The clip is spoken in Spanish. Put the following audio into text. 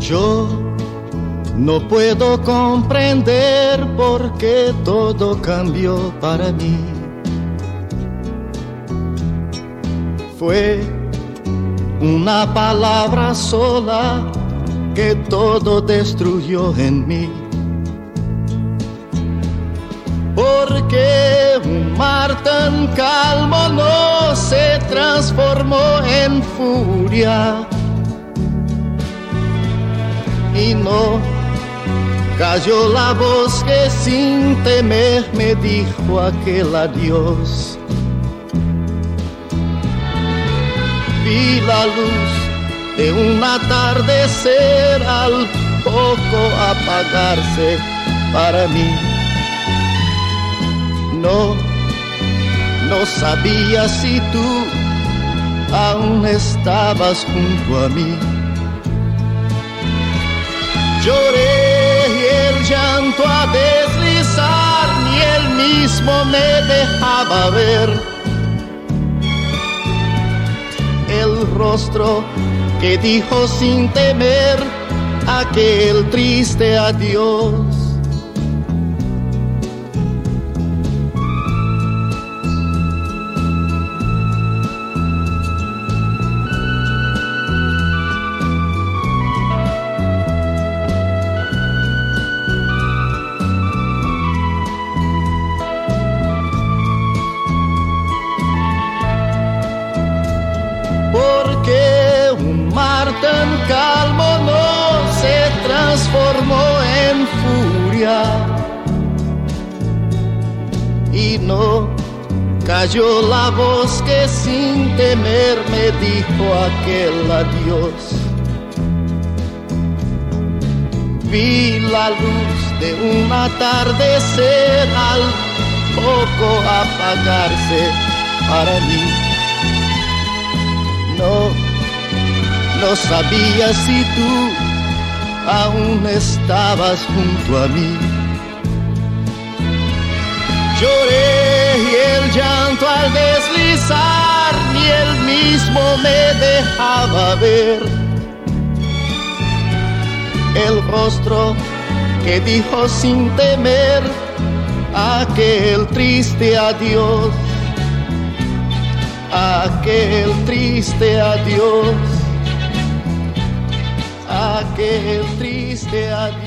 Yo no puedo comprender por qué todo cambió para mí. Fue una palabra sola que todo destruyó en mí. Porque un mar tan calmo no se transformó en furia. Y no cayó la voz que sin temer me dijo aquel adiós. Vi la luz de un atardecer al poco apagarse para mí. No sabía si tú aún estabas junto a mí. Lloré y el llanto a deslizar, ni él mismo me dejaba ver el rostro que dijo sin temer aquel triste adiós. Porque un mar tan calmo no se transformó en furia. Y no cayó la voz que sin temer me dijo aquel adiós. Vi la luz de un atardecer al poco apagarse para mí. No sabía si tú aún estabas junto a mí. Lloré y el llanto al deslizar, ni él mismo me dejaba ver el rostro que dijo sin temer aquel triste adiós. Aquel triste adiós, aquel triste adiós.